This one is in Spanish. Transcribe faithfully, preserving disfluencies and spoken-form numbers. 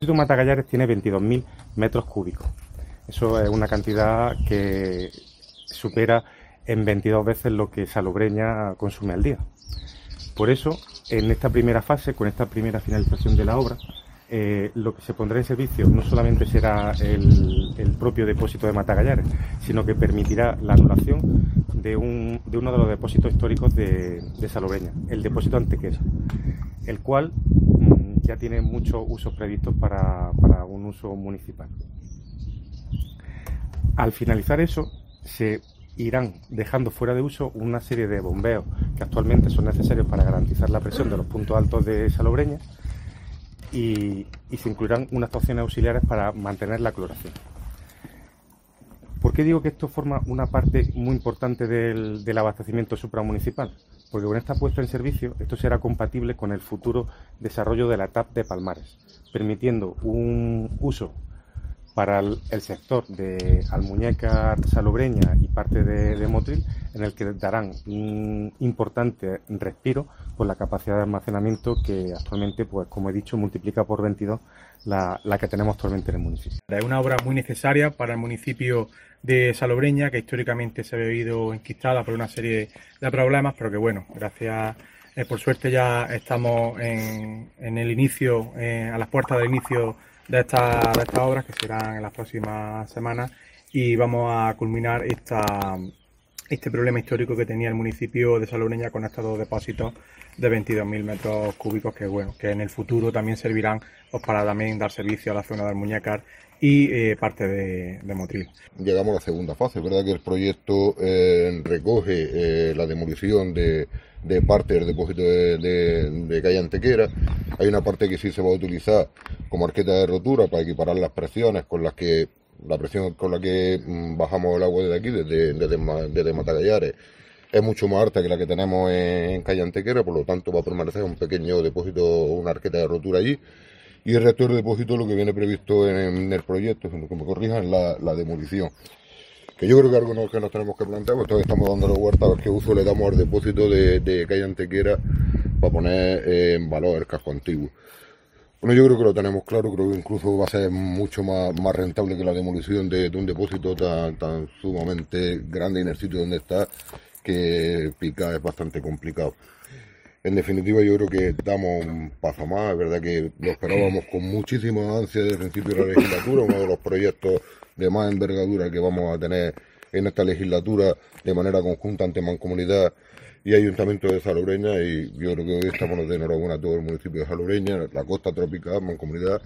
El depósito Mata-Gallares tiene veintidós mil metros cúbicos. Eso es una cantidad que supera en veintidós veces lo que Salobreña consume al día. Por eso, en esta primera fase, con esta primera finalización de la obra, eh, lo que se pondrá en servicio no solamente será el, el propio depósito de Mata-Gallares, sino que permitirá la anulación de, un, de uno de los depósitos históricos de, de Salobreña, el depósito Antequera, el cual mmm, ya tiene muchos usos previstos para, para un uso municipal. Al finalizar eso, se irán dejando fuera de uso una serie de bombeos que actualmente son necesarios para garantizar la presión de los puntos altos de Salobreña y, y se incluirán unas actuaciones auxiliares para mantener la cloración. ¿Por qué digo que esto forma una parte muy importante del, del abastecimiento supramunicipal? Porque con esta puesta en servicio esto será compatible con el futuro desarrollo de la T A P de Palmares, permitiendo un uso para el, el sector de Almuñécar, Salobreña y parte de, de Motril, en el que darán un importante respiro por la capacidad de almacenamiento que actualmente, pues como he dicho, multiplica por veintidós la, la que tenemos actualmente en el municipio. Es una obra muy necesaria para el municipio de Salobreña, que históricamente se ha vivido enquistada por una serie de problemas, pero que bueno, gracias, eh, por suerte ya estamos en, en el inicio, eh, a las puertas del inicio de estas de estas obras, que serán en las próximas semanas, y vamos a culminar esta, este problema histórico que tenía el municipio de Salobreña con estos dos depósitos de veintidós mil metros cúbicos que bueno que en el futuro también servirán pues, para también dar servicio a la zona de Almuñécar y eh, parte de, de Motril. Llegamos a la segunda fase, es verdad que el proyecto eh, recoge eh, la demolición de, de parte del depósito de, de, de calle Antequera. Hay una parte que sí se va a utilizar como arqueta de rotura para equiparar las presiones con las que la presión con la que mm, bajamos el agua desde aquí, desde, desde, desde Mata-Gallares, es mucho más alta que la que tenemos en, en calle Antequera, por lo tanto va a permanecer un pequeño depósito, una arqueta de rotura allí. Y el resto del depósito, lo que viene previsto en, en el proyecto, si no que me corrijan, es la, la demolición. Que yo creo que algo que nos tenemos que plantear, pues todavía estamos dando la vuelta a ver qué uso le damos al depósito de, de calle Antequera para poner eh, en valor el casco antiguo. Bueno, yo creo que lo tenemos claro, creo que incluso va a ser mucho más, más rentable que la demolición de, de un depósito tan, tan sumamente grande en el sitio donde está, que picar es bastante complicado. En definitiva, yo creo que damos un paso más. Es verdad que lo esperábamos con muchísima ansia desde el principio de la legislatura, uno de los proyectos de más envergadura que vamos a tener en esta legislatura de manera conjunta ante Mancomunidad y Ayuntamiento de Salobreña, y yo creo que hoy estamos de enhorabuena a todo el municipio de Salobreña, la costa tropical, Mancomunidad